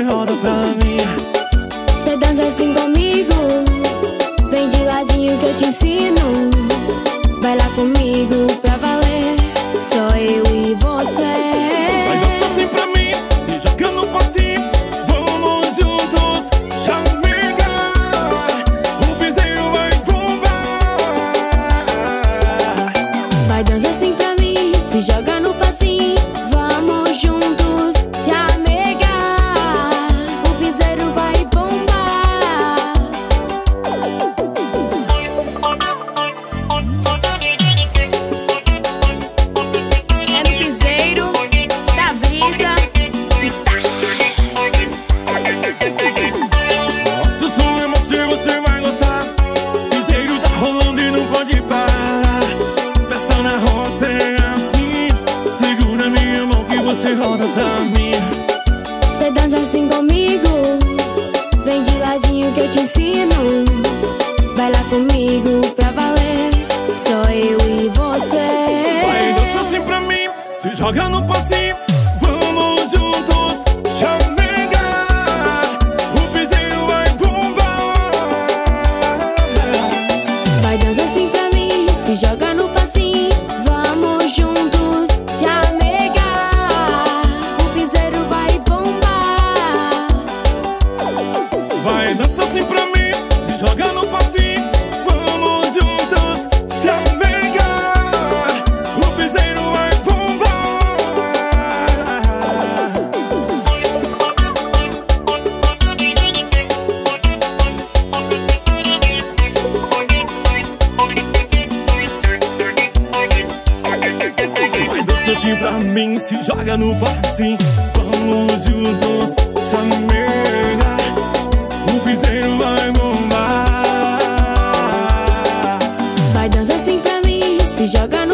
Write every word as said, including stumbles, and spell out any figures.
roda pra mim. Cê dança assim comigo, vem de ladinho que eu te ensino. Vai lá comigo pra valer, só eu e você. Vai dançar assim pra mim, se joga no passinho. Vamos juntos, chamegar. O piseiro vai bombar. Vai dançar assim pra mim, se joga no passinho. Vamos juntos, chamegar. O piseiro vai bombar. É no piseiro da brisa. Nossa, som é macio, você vai gostar. Piseiro tá rolando e não pode parar. Festa na roça é assim. Segura minha mão que você roda pra mim. Cê dança assim comigo, vem de ladinho que eu te ensino. Vai lá comigo pra valer, só eu e você. Vai dançar assim pra mim, se joga no passinho. Vamos juntos, chamegar. O piseiro vai bombar. Vai dançar assim pra mim, se joga no passinho. Vamos juntos, chamegar. O piseiro vai bombar. Vai dançar assim pra mim, se joga no passinho. Vamos juntos, chamegar. O piseiro vai bombar. Vai dançar assim pra mim, se joga no passinho. Vamos juntos, chamegar. O piseiro vai bombar. Vai dançar assim pra mim, se joga